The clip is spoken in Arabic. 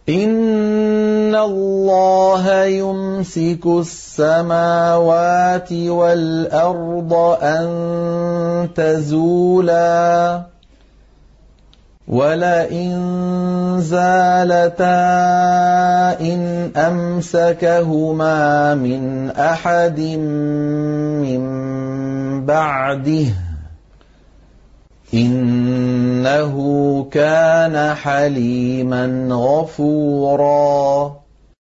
إِنَّ اللَّهَ يُمْسِكُ السَّمَاوَاتِ وَالْأَرْضَ أَن تَزُولَا وَلَئِن زَالَتَا إِنْ أَمْسَكَهُمَا مِنْ أَحَدٍ مِّن بَعْدِهِ ۚ إِنَّهُ كَانَ حَلِيمًا غَفُورًا